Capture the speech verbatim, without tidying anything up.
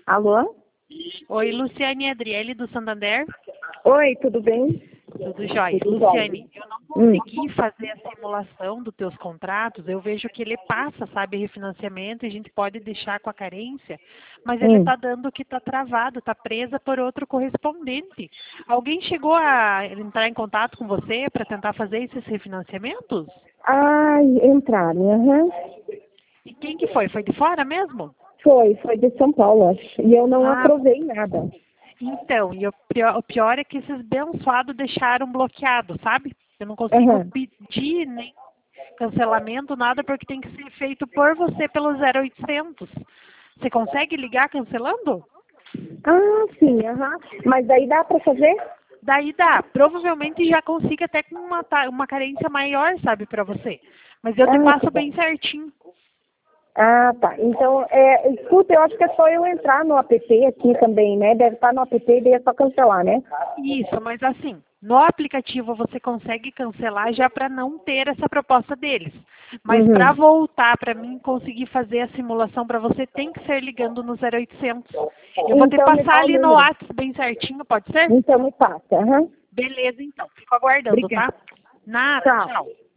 Alô? Oi, Luciane e Adriele do Santander. Oi, tudo bem? Tudo jóia. Tudo Luciane, jóia. eu não Hum. consegui fazer a simulação dos teus contratos. Eu vejo que ele passa, sabe, refinanciamento e a gente pode deixar com a carência, mas ele Hum. está dando que está travado, está presa por outro correspondente. Alguém chegou a entrar em contato com você para tentar fazer esses refinanciamentos? Ai, entraram, aham. E quem que foi? Foi de fora mesmo? Foi, foi de São Paulo, acho. E eu não Ah, aprovei nada. então, e o pior, o pior é que esses abençoados deixaram bloqueado, sabe? Eu não consigo Aham. pedir nem cancelamento, nada, porque tem que ser feito por você pelo zero oitocentos. Você consegue ligar cancelando? Ah, sim, aham. Mas daí dá pra fazer? Daí dá. Provavelmente já consiga até com uma, ta- uma carência maior, sabe, pra você. Mas eu te Ah, tá passo bom. bem certinho. Ah, tá. Então, é, escuta, eu acho que é só eu entrar no app aqui também, né? Deve estar no app e daí é só cancelar, né? Isso, mas assim, no aplicativo você consegue cancelar já para não ter essa proposta deles. Mas para Uhum. voltar, para mim conseguir fazer a simulação para você, tem que ser ligando no zero oitocentos. Eu vou te Então me passar dá o ali no número. WhatsApp bem certinho, pode ser? Então me passa, aham. Beleza, então. Fico aguardando, Obrigada. tá? Nada, Tchau. tchau.